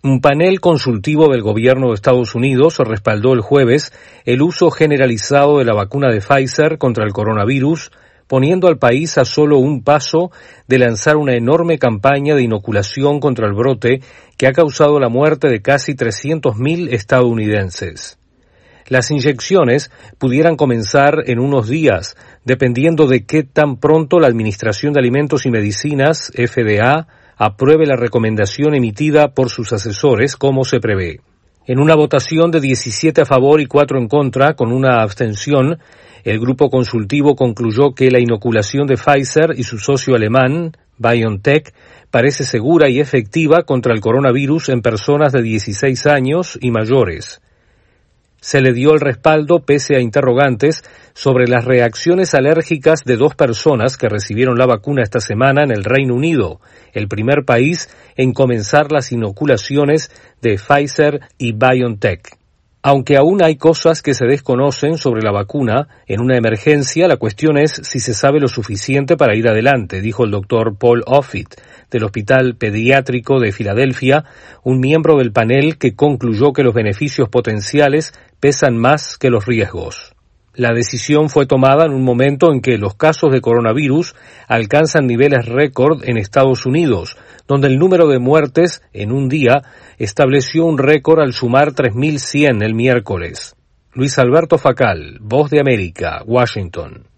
Un panel consultivo del gobierno de Estados Unidos respaldó el jueves el uso generalizado de la vacuna de Pfizer contra el coronavirus, poniendo al país a solo un paso de lanzar una enorme campaña de inoculación contra el brote que ha causado la muerte de casi 300.000 estadounidenses. Las inyecciones pudieran comenzar en unos días, dependiendo de qué tan pronto la Administración de Alimentos y Medicinas, FDA, apruebe la recomendación emitida por sus asesores, como se prevé. En una votación de 17 a favor y 4 en contra, con una abstención, el grupo consultivo concluyó que la inoculación de Pfizer y su socio alemán, BioNTech, parece segura y efectiva contra el coronavirus en personas de 16 años y mayores. Se le dio el respaldo pese a interrogantes sobre las reacciones alérgicas de 2 personas que recibieron la vacuna esta semana en el Reino Unido, el primer país en comenzar las inoculaciones de Pfizer y BioNTech. Aunque aún hay cosas que se desconocen sobre la vacuna, en una emergencia la cuestión es si se sabe lo suficiente para ir adelante, dijo el doctor Paul Offit, del Hospital Pediátrico de Filadelfia, un miembro del panel que concluyó que los beneficios potenciales pesan más que los riesgos. La decisión fue tomada en un momento en que los casos de coronavirus alcanzan niveles récord en Estados Unidos, donde el número de muertes en un día estableció un récord al sumar 3.100 el miércoles. Luis Alberto Facal, Voz de América, Washington.